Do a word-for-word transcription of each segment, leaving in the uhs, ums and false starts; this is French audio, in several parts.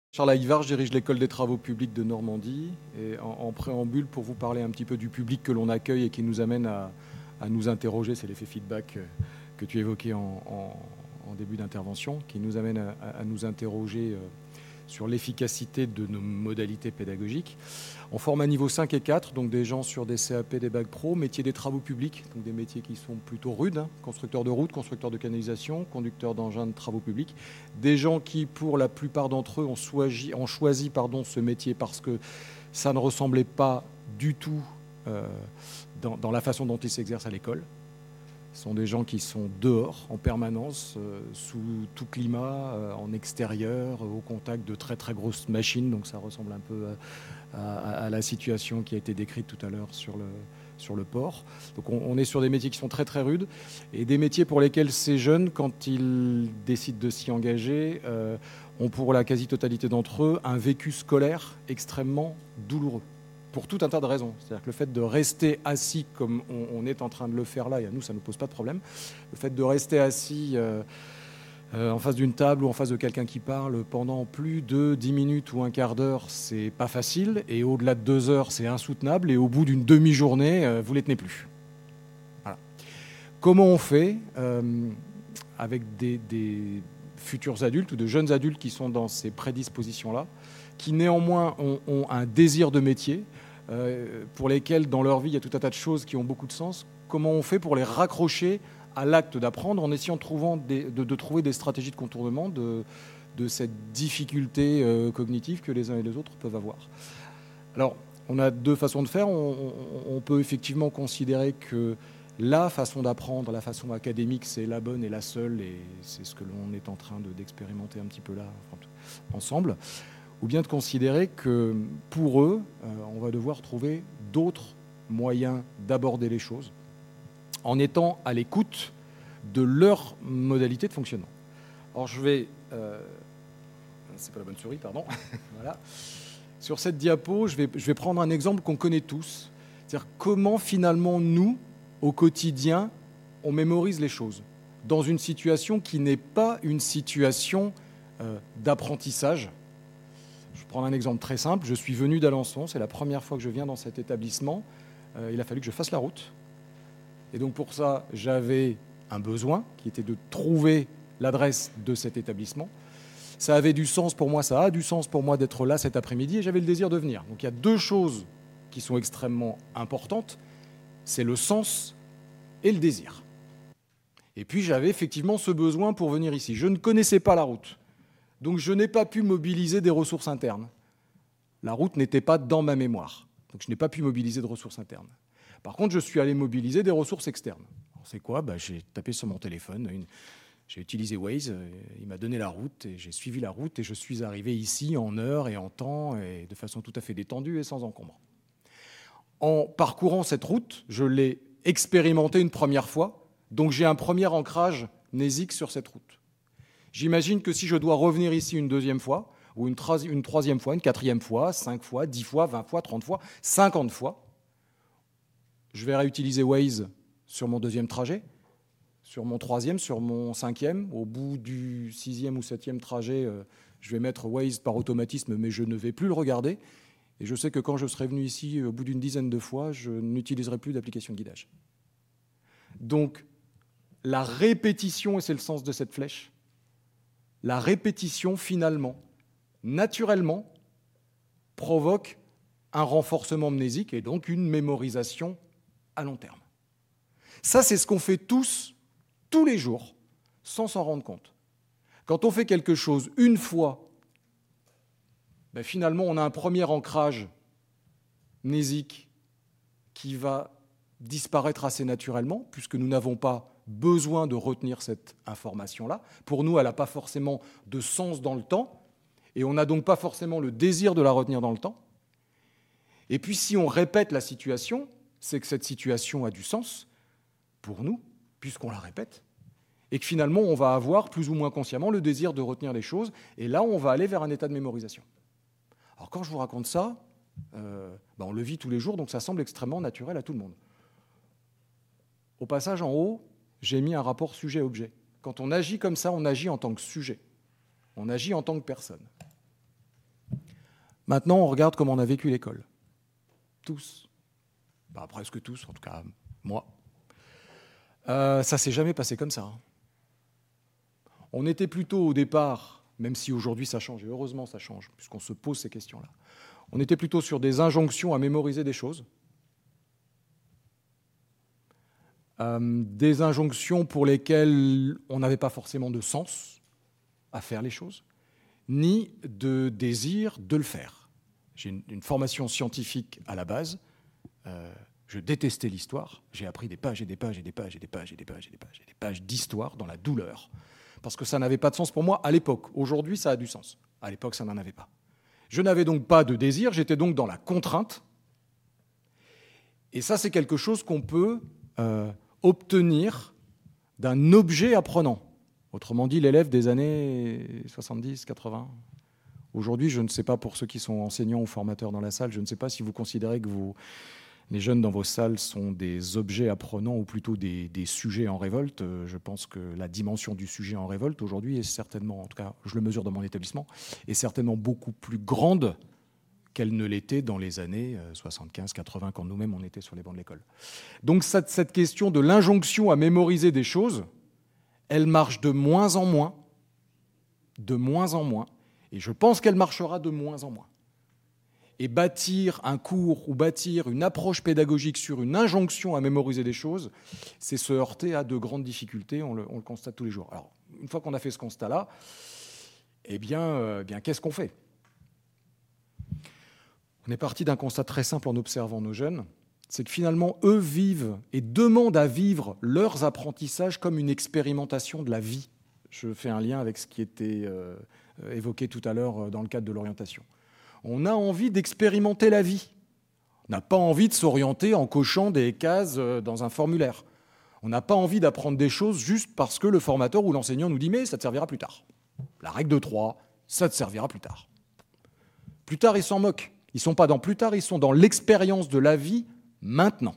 Charles Aïvar, je dirige l'école des travaux publics de Normandie et en, en préambule pour vous parler un petit peu du public que l'on accueille et qui nous amène à, à nous interroger, c'est l'effet feedback que tu évoquais en, en, en début d'intervention, qui nous amène à, à nous interroger sur l'efficacité de nos modalités pédagogiques. On forme à niveau cinq et quatre, donc des gens sur des C A P, des bacs pro, métiers des travaux publics, donc des métiers qui sont plutôt rudes, hein, constructeurs de routes, constructeurs de canalisation, conducteurs d'engins de travaux publics, des gens qui, pour la plupart d'entre eux, ont choisi, ont choisi pardon, ce métier parce que ça ne ressemblait pas du tout euh, dans, dans la façon dont ils s'exercent à l'école. Ce sont des gens qui sont dehors en permanence, euh, sous tout climat, euh, en extérieur, au contact de très très grosses machines. Donc ça ressemble un peu à, à, à la situation qui a été décrite tout à l'heure sur le, sur le port. Donc on, on est sur des métiers qui sont très très rudes et des métiers pour lesquels ces jeunes, quand ils décident de s'y engager, euh, ont pour la quasi-totalité d'entre eux un vécu scolaire extrêmement douloureux. Pour tout un tas de raisons. C'est-à-dire que le fait de rester assis comme on, on est en train de le faire là, et à nous, ça ne nous pose pas de problème, le fait de rester assis euh, euh, en face d'une table ou en face de quelqu'un qui parle pendant plus de dix minutes ou un quart d'heure, c'est pas facile, et au-delà de deux heures, c'est insoutenable, et au bout d'une demi-journée, euh, vous les tenez plus. Voilà. Comment on fait euh, avec des, des futurs adultes ou de jeunes adultes qui sont dans ces prédispositions-là, qui néanmoins ont, ont un désir de métier, euh, pour lesquels dans leur vie il y a tout un tas de choses qui ont beaucoup de sens. Comment on fait pour les raccrocher à l'acte d'apprendre en essayant de, trouvant des, de, de trouver des stratégies de contournement de, de cette difficulté euh, cognitive que les uns et les autres peuvent avoir. Alors, on a deux façons de faire. On, on, on peut effectivement considérer que la façon d'apprendre, la façon académique, c'est la bonne et la seule, et c'est ce que l'on est en train de, d'expérimenter un petit peu là ensemble. Ou bien de considérer que pour eux, euh, on va devoir trouver d'autres moyens d'aborder les choses en étant à l'écoute de leur modalité de fonctionnement. Alors je vais... Euh, c'est pas la bonne souris, pardon. Voilà. Sur cette diapo, je vais, je vais prendre un exemple qu'on connaît tous. C'est-à-dire comment finalement nous, au quotidien, on mémorise les choses dans une situation qui n'est pas une situation euh, d'apprentissage. Je vais prendre un exemple très simple. Je suis venu d'Alençon, c'est la première fois que je viens dans cet établissement. Euh, il a fallu que je fasse la route. Et donc pour ça, j'avais un besoin qui était de trouver l'adresse de cet établissement. Ça avait du sens pour moi, ça a du sens pour moi d'être là cet après-midi et j'avais le désir de venir. Donc il y a deux choses qui sont extrêmement importantes. C'est le sens et le désir. Et puis j'avais effectivement ce besoin pour venir ici. Je ne connaissais pas la route. Donc je n'ai pas pu mobiliser des ressources internes. La route n'était pas dans ma mémoire. Donc je n'ai pas pu mobiliser de ressources internes. Par contre, je suis allé mobiliser des ressources externes. Alors, c'est quoi ? Bah, j'ai tapé sur mon téléphone, une... j'ai utilisé Waze, il m'a donné la route, et j'ai suivi la route, et je suis arrivé ici en heure et en temps, et de façon tout à fait détendue et sans encombre. En parcourant cette route, je l'ai expérimentée une première fois, donc j'ai un premier ancrage mnésique sur cette route. J'imagine que si je dois revenir ici une deuxième fois, ou une, tra- une troisième fois, une quatrième fois, cinq fois, dix fois, vingt fois, trente fois, cinquante fois, je vais réutiliser Waze sur mon deuxième trajet, sur mon troisième, sur mon cinquième. Au bout du sixième ou septième trajet, euh, je vais mettre Waze par automatisme, mais je ne vais plus le regarder. Et je sais que quand je serai venu ici, au bout d'une dizaine de fois, je n'utiliserai plus d'application de guidage. Donc, la répétition, et c'est le sens de cette flèche, la répétition, finalement, naturellement, provoque un renforcement mnésique et donc une mémorisation à long terme. Ça, c'est ce qu'on fait tous, tous les jours, sans s'en rendre compte. Quand on fait quelque chose une fois, ben finalement, on a un premier ancrage mnésique qui va disparaître assez naturellement, puisque nous n'avons pas besoin de retenir cette information-là. Pour nous, elle n'a pas forcément de sens dans le temps, et on n'a donc pas forcément le désir de la retenir dans le temps. Et puis, si on répète la situation, c'est que cette situation a du sens pour nous, puisqu'on la répète, et que finalement, on va avoir plus ou moins consciemment le désir de retenir les choses, et là, on va aller vers un état de mémorisation. Alors, quand je vous raconte ça, euh, ben on le vit tous les jours, donc ça semble extrêmement naturel à tout le monde. Au passage, en haut, j'ai mis un rapport sujet-objet. Quand on agit comme ça, on agit en tant que sujet. On agit en tant que personne. Maintenant, on regarde comment on a vécu l'école. Tous. Bah, presque tous, en tout cas, moi. Euh, ça ne s'est jamais passé comme ça. Hein. On était plutôt au départ, même si aujourd'hui ça change, et heureusement ça change, puisqu'on se pose ces questions-là, on était plutôt sur des injonctions à mémoriser des choses, euh, des injonctions pour lesquelles on n'avait pas forcément de sens à faire les choses, ni de désir de le faire. J'ai une, une formation scientifique à la base, euh, je détestais l'histoire, j'ai appris des pages et des pages et des pages et des pages et des pages et des pages et des pages d'histoire dans la douleur, parce que ça n'avait pas de sens pour moi à l'époque. Aujourd'hui, ça a du sens. À l'époque, ça n'en avait pas. Je n'avais donc pas de désir, j'étais donc dans la contrainte. Et ça, c'est quelque chose qu'on peut euh, obtenir d'un objet apprenant. Autrement dit, l'élève des années soixante-dix, quatre-vingts. Aujourd'hui, je ne sais pas, pour ceux qui sont enseignants ou formateurs dans la salle, je ne sais pas si vous considérez que vous... les jeunes dans vos salles sont des objets apprenants ou plutôt des, des sujets en révolte. Je pense que la dimension du sujet en révolte aujourd'hui est certainement, en tout cas je le mesure dans mon établissement, est certainement beaucoup plus grande qu'elle ne l'était dans les années soixante-quinze quatre-vingts, quand nous-mêmes on était sur les bancs de l'école. Donc cette, cette question de l'injonction à mémoriser des choses, elle marche de moins en moins, de moins en moins, et je pense qu'elle marchera de moins en moins. Et bâtir un cours ou bâtir une approche pédagogique sur une injonction à mémoriser des choses, c'est se heurter à de grandes difficultés, on le, on le constate tous les jours. Alors, une fois qu'on a fait ce constat-là, eh bien, euh, bien qu'est-ce qu'on fait ? On est parti d'un constat très simple en observant nos jeunes, c'est que finalement, eux vivent et demandent à vivre leurs apprentissages comme une expérimentation de la vie. Je fais un lien avec ce qui était euh, évoqué tout à l'heure dans le cadre de l'orientation. On a envie d'expérimenter la vie. On n'a pas envie de s'orienter en cochant des cases dans un formulaire. On n'a pas envie d'apprendre des choses juste parce que le formateur ou l'enseignant nous dit « mais ça te servira plus tard ». La règle de trois, ça te servira plus tard. Plus tard, ils s'en moquent. Ils ne sont pas dans plus tard, ils sont dans l'expérience de la vie maintenant.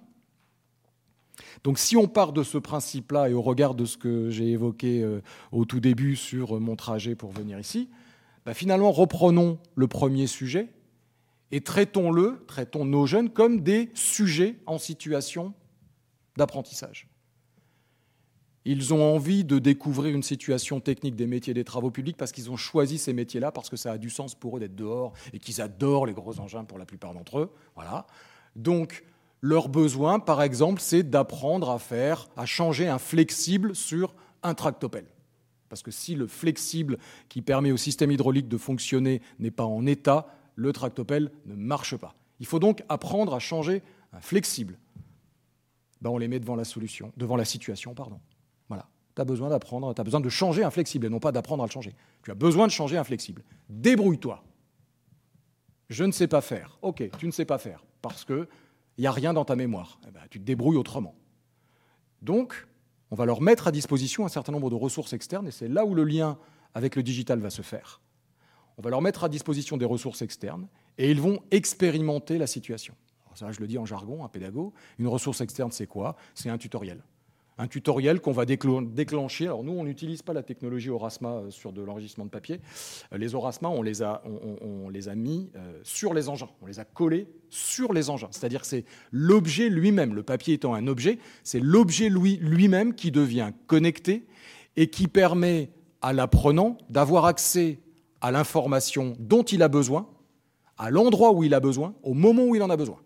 Donc si on part de ce principe-là et au regard de ce que j'ai évoqué au tout début sur mon trajet pour venir ici, ben finalement, reprenons le premier sujet et traitons-le, traitons nos jeunes comme des sujets en situation d'apprentissage. Ils ont envie de découvrir une situation technique des métiers des travaux publics parce qu'ils ont choisi ces métiers-là, parce que ça a du sens pour eux d'être dehors et qu'ils adorent les gros engins pour la plupart d'entre eux. Voilà. Donc, leur besoin, par exemple, c'est d'apprendre à faire, à changer un flexible sur un tractopelle. Parce que si le flexible qui permet au système hydraulique de fonctionner n'est pas en état, le tractopelle ne marche pas. Il faut donc apprendre à changer un flexible. Ben, on les met devant la solution, devant la situation, pardon. Voilà. Tu as besoin d'apprendre, tu as besoin de changer un flexible et non pas d'apprendre à le changer. Tu as besoin de changer un flexible. Débrouille-toi. Je ne sais pas faire. Ok, tu ne sais pas faire parce qu'il n'y a rien dans ta mémoire. Eh ben, tu te débrouilles autrement. Donc, on va leur mettre à disposition un certain nombre de ressources externes, et c'est là où le lien avec le digital va se faire. On va leur mettre à disposition des ressources externes, et ils vont expérimenter la situation. Alors ça, je le dis en jargon, un pédago. Une ressource externe, c'est quoi ? C'est un tutoriel. Un tutoriel qu'on va déclencher. Alors nous, on n'utilise pas la technologie Aurasma sur de l'enregistrement de papier. Les Aurasma, on les a, on, on, on les a mis sur les engins. On les a collés sur les engins. C'est-à-dire que c'est l'objet lui-même, le papier étant un objet, c'est l'objet lui, lui-même qui devient connecté et qui permet à l'apprenant d'avoir accès à l'information dont il a besoin, à l'endroit où il a besoin, au moment où il en a besoin.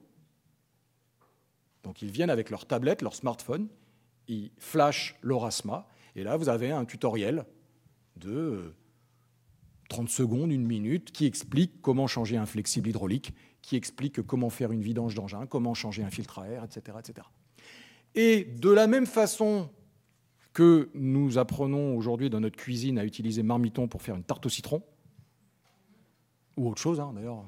Donc ils viennent avec leur tablette, leur smartphone, ils flashent l'Aurasma, et là vous avez un tutoriel de trente secondes, une minute, qui explique comment changer un flexible hydraulique, qui explique comment faire une vidange d'engin, comment changer un filtre à air, et cetera, et cetera. Et de la même façon que nous apprenons aujourd'hui dans notre cuisine à utiliser marmiton pour faire une tarte au citron, ou autre chose hein, d'ailleurs,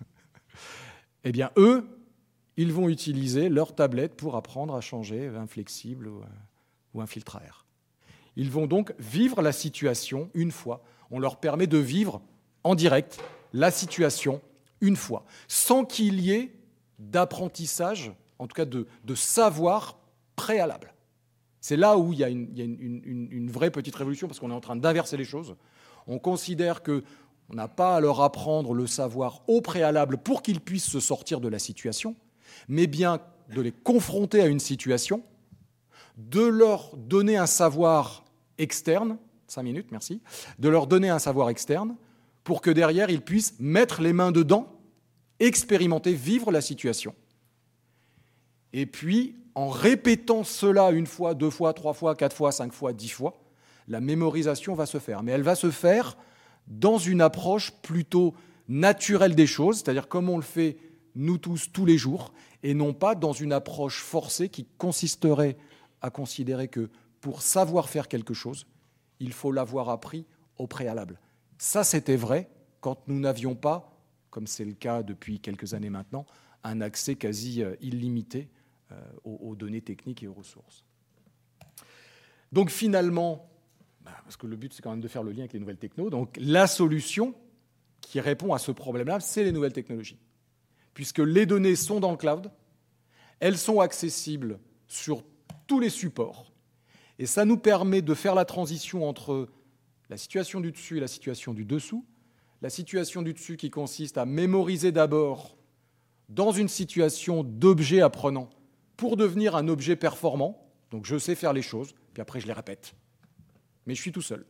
eh bien eux, ils vont utiliser leur tablette pour apprendre à changer un flexible ou un filtre à air. Ils vont donc vivre la situation une fois. On leur permet de vivre en direct la situation une fois, sans qu'il y ait d'apprentissage, en tout cas de, de savoir préalable. C'est là où il y a, une, il y a une, une, une vraie petite révolution, parce qu'on est en train d'inverser les choses. On considère que On n'a pas à leur apprendre le savoir au préalable pour qu'ils puissent se sortir de la situation, mais bien de les confronter à une situation, de leur donner un savoir externe, cinq minutes, merci, de leur donner un savoir externe pour que derrière, ils puissent mettre les mains dedans, expérimenter, vivre la situation. Et puis, en répétant cela une fois, deux fois, trois fois, quatre fois, cinq fois, dix fois, la mémorisation va se faire. Mais elle va se faire dans une approche plutôt naturelle des choses, c'est-à-dire comme on le fait nous tous tous les jours, et non pas dans une approche forcée qui consisterait à considérer que pour savoir faire quelque chose, il faut l'avoir appris au préalable. Ça, c'était vrai quand nous n'avions pas, comme c'est le cas depuis quelques années maintenant, un accès quasi illimité euh, aux, aux données techniques et aux ressources. Donc finalement, bah, parce que le but c'est quand même de faire le lien avec les nouvelles technos, donc la solution qui répond à ce problème-là, c'est les nouvelles technologies. Puisque les données sont dans le cloud, elles sont accessibles sur tous les supports, et ça nous permet de faire la transition entre la situation du dessus et la situation du dessous. La situation du dessus qui consiste à mémoriser d'abord dans une situation d'objet apprenant pour devenir un objet performant. Donc je sais faire les choses, puis après je les répète. Mais je suis tout seul.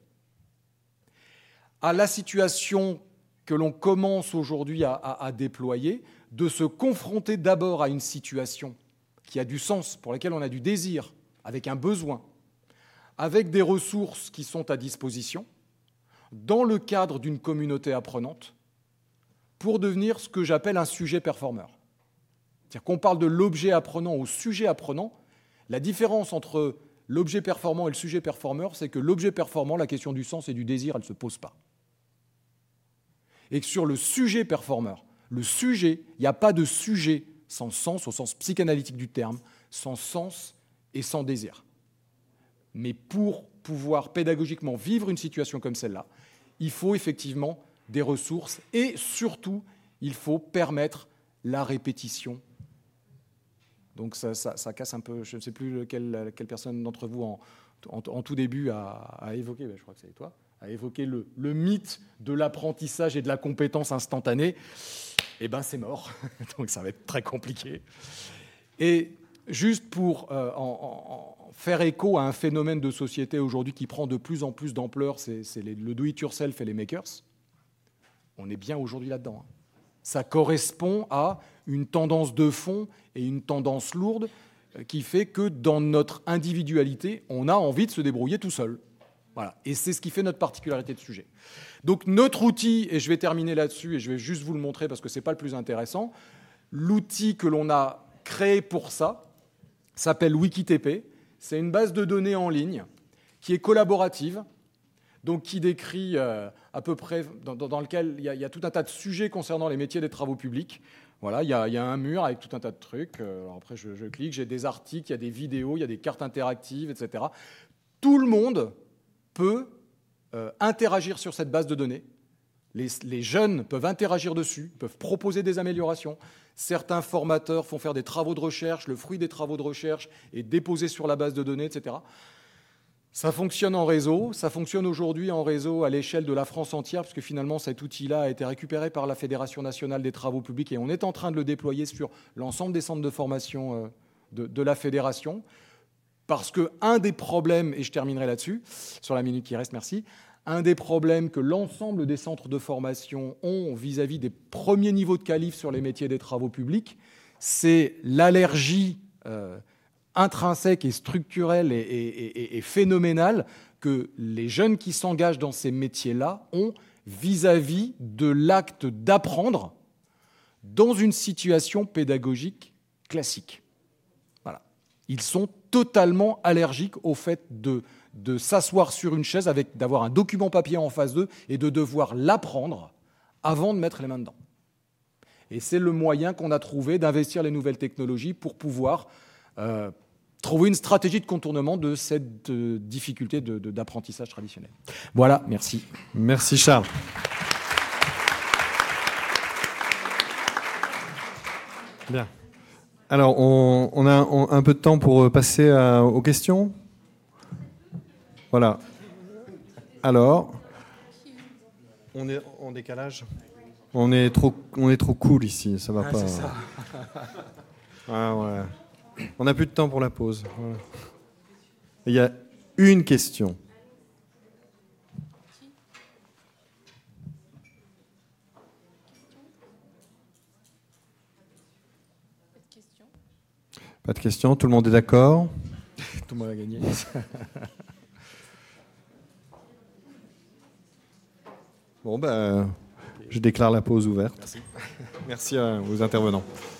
À la situation que l'on commence aujourd'hui à, à, à déployer, de se confronter d'abord à une situation qui a du sens, pour laquelle on a du désir, avec un besoin, avec des ressources qui sont à disposition, dans le cadre d'une communauté apprenante, pour devenir ce que j'appelle un sujet performeur. C'est-à-dire qu'on parle de l'objet apprenant au sujet apprenant. La différence entre l'objet performant et le sujet performeur, c'est que l'objet performant, la question du sens et du désir, elle ne se pose pas. Et que sur le sujet performeur, le sujet, il n'y a pas de sujet sans sens, au sens psychanalytique du terme, sans sens et sans désir. Mais pour pouvoir pédagogiquement vivre une situation comme celle-là, il faut effectivement des ressources et surtout, il faut permettre la répétition. Donc ça, ça, ça casse un peu, je ne sais plus quelle, quelle personne d'entre vous en, en, en tout début a, a évoqué, ben je crois que c'est toi, a évoqué le, le mythe de l'apprentissage et de la compétence instantanée. Eh bien, c'est mort, donc ça va être très compliqué. Et juste pour euh, en, en faire écho à un phénomène de société aujourd'hui qui prend de plus en plus d'ampleur, c'est, c'est les, le do-it-yourself et les makers. On est bien aujourd'hui là-dedans. Hein. Ça correspond à une tendance de fond et une tendance lourde qui fait que dans notre individualité, on a envie de se débrouiller tout seul. Voilà. Et c'est ce qui fait notre particularité de sujet. Donc notre outil, et je vais terminer là-dessus, et je vais juste vous le montrer parce que ce n'est pas le plus intéressant, l'outil que l'on a créé pour ça s'appelle Wikitp. C'est une base de données en ligne qui est collaborative, donc qui décrit euh, à peu près, dans, dans lequel il y, a, il y a tout un tas de sujets concernant les métiers des travaux publics. Voilà, il y a, il y a un mur avec tout un tas de trucs. Alors après, je, je clique, j'ai des articles, il y a des vidéos, il y a des cartes interactives, et cetera. Tout le monde peut euh, interagir sur cette base de données. Les, les jeunes peuvent interagir dessus, peuvent proposer des améliorations. Certains formateurs font faire des travaux de recherche, le fruit des travaux de recherche est déposé sur la base de données, et cetera. Ça fonctionne en réseau, ça fonctionne aujourd'hui en réseau à l'échelle de la France entière, puisque finalement cet outil-là a été récupéré par la Fédération nationale des travaux publics et on est en train de le déployer sur l'ensemble des centres de formation de, de la Fédération. Parce qu'un des problèmes, et je terminerai là-dessus, sur la minute qui reste, merci, un des problèmes que l'ensemble des centres de formation ont vis-à-vis des premiers niveaux de qualif sur les métiers des travaux publics, c'est l'allergie euh, intrinsèque et structurelle et, et, et, et phénoménale que les jeunes qui s'engagent dans ces métiers-là ont vis-à-vis de l'acte d'apprendre dans une situation pédagogique classique. Voilà. Ils sont totalement allergiques au fait de, de s'asseoir sur une chaise, avec, d'avoir un document papier en face d'eux et de devoir l'apprendre avant de mettre les mains dedans. Et c'est le moyen qu'on a trouvé d'investir les nouvelles technologies pour pouvoir euh, trouver une stratégie de contournement de cette euh, difficulté de, de, d'apprentissage traditionnel. Voilà, merci. Merci Charles. Bien. Alors, on, on a on, un peu de temps pour passer à, aux questions. Voilà. Alors, On est en décalage. On est trop, on est trop cool ici, ça va ah, pas. C'est ça. Ah ouais. On n'a plus de temps pour la pause. Voilà. Il y a une question. Pas de question, tout le monde est d'accord? Tout le monde a gagné. Bon, ben, je déclare la pause ouverte. Merci. Merci à vos intervenants.